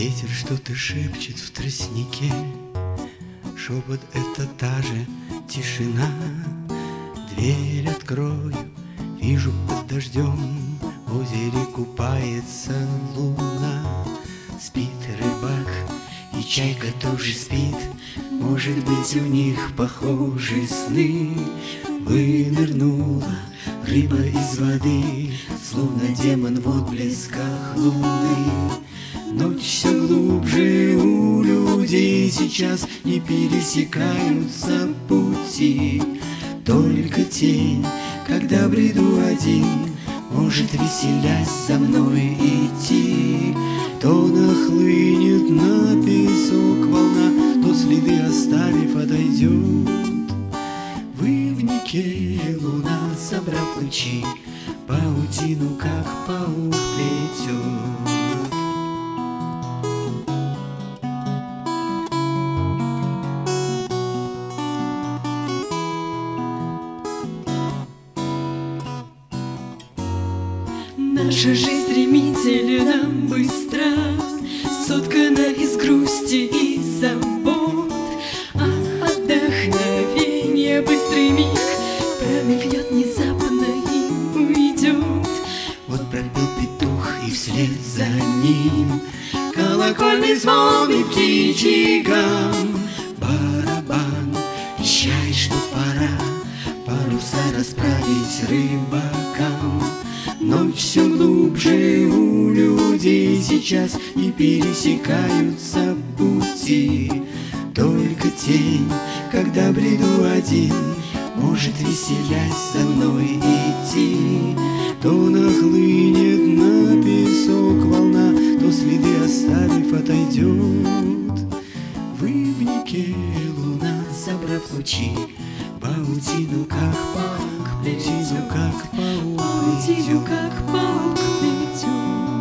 Ветер что-то шепчет в тростнике, шепот — это та же тишина. Дверь открою, вижу под дождем в озере купается луна. Спит рыбак, и чайка тоже спит, может быть, у них похожи сны. Вынырнула рыба из воды, словно демон в отблесках луны. Ночь все глубже, у людей сейчас не пересекаются пути. Только тень, когда бреду один, может, веселясь за мной идти. То нахлынет на песок волна, то следы оставив отойдет. В ивнике луна, собрав лучи, паутину, как паук, плетет. Наша жизнь стремительно, быстро, соткана из грусти и забот. А отдохновение, быстрый миг промелькнет внезапно и уйдет. Вот пропел петух, и вслед за ним колокольный звон и птичий гам. Барабан вещает, что пора паруса расправить рыбакам. Ночь все глубже, у людей сейчас не пересекаются пути. Только тень, когда бреду один, может, веселясь за мной идти. То нахлынет на песок волна, то следы оставив отойдет. В ивнике луна, собрав лучи, паутину, как паук, паутину, как паук, паутину, как паук, плетет.